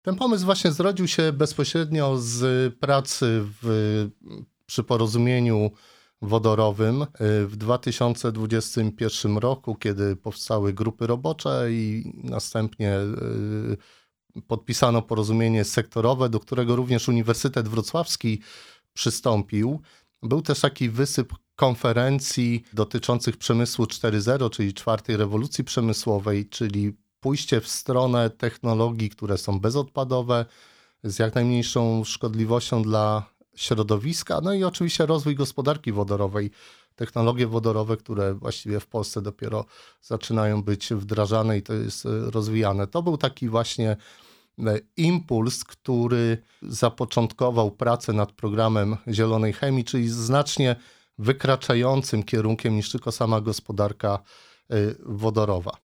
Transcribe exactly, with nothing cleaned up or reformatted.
Ten pomysł właśnie zrodził się bezpośrednio z pracy w, przy porozumieniu wodorowym w dwa tysiące dwudziestym pierwszym roku, kiedy powstały grupy robocze i następnie podpisano porozumienie sektorowe, do którego również Uniwersytet Wrocławski przystąpił. Był też taki wysyp konferencji dotyczących przemysłu cztery zero, czyli czwartej rewolucji przemysłowej, czyli pójście w stronę technologii, które są bezodpadowe, z jak najmniejszą szkodliwością dla środowiska, no i oczywiście rozwój gospodarki wodorowej. Technologie wodorowe, które właściwie w Polsce dopiero zaczynają być wdrażane i to jest rozwijane. To był taki właśnie impuls, który zapoczątkował pracę nad programem zielonej chemii, czyli znacznie wykraczającym kierunkiem niż tylko sama gospodarka wodorowa.